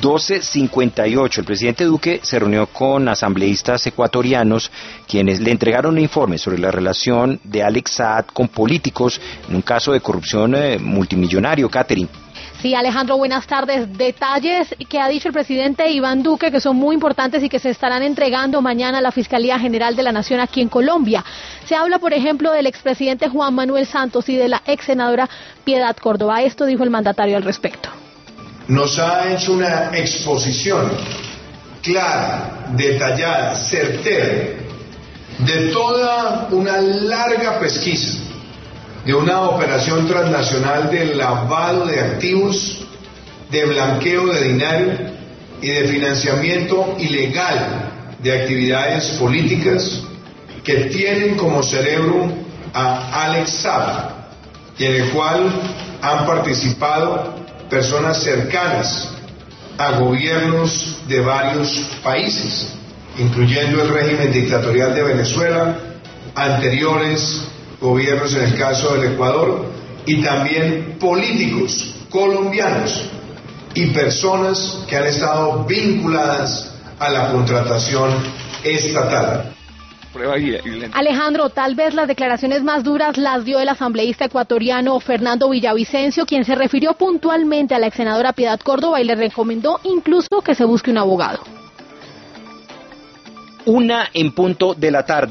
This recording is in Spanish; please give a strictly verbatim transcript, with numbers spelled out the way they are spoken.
doce cincuenta y ocho. El presidente Duque se reunió con asambleístas ecuatorianos quienes le entregaron un informe sobre la relación de Alex Saad con políticos en un caso de corrupción eh, multimillonario. Catherine. Sí, Alejandro, buenas tardes. Detalles que ha dicho el presidente Iván Duque que son muy importantes y que se estarán entregando mañana a la Fiscalía General de la Nación aquí en Colombia. Se habla, por ejemplo, del expresidente Juan Manuel Santos y de la ex senadora Piedad Córdoba. Esto dijo el mandatario al respecto. Nos ha hecho una exposición clara, detallada, certera, de toda una larga pesquisa de una operación transnacional de lavado de activos, de blanqueo de dinero y de financiamiento ilegal de actividades políticas que tienen como cerebro a Alex Saad y en el cual han participado personas cercanas a gobiernos de varios países, incluyendo el régimen dictatorial de Venezuela, anteriores gobiernos en el caso del Ecuador, y también políticos colombianos y personas que han estado vinculadas a la contratación estatal. Alejandro, tal vez las declaraciones más duras las dio el asambleísta ecuatoriano Fernando Villavicencio, quien se refirió puntualmente a la ex senadora Piedad Córdoba y le recomendó incluso que se busque un abogado. Una en punto de la tarde.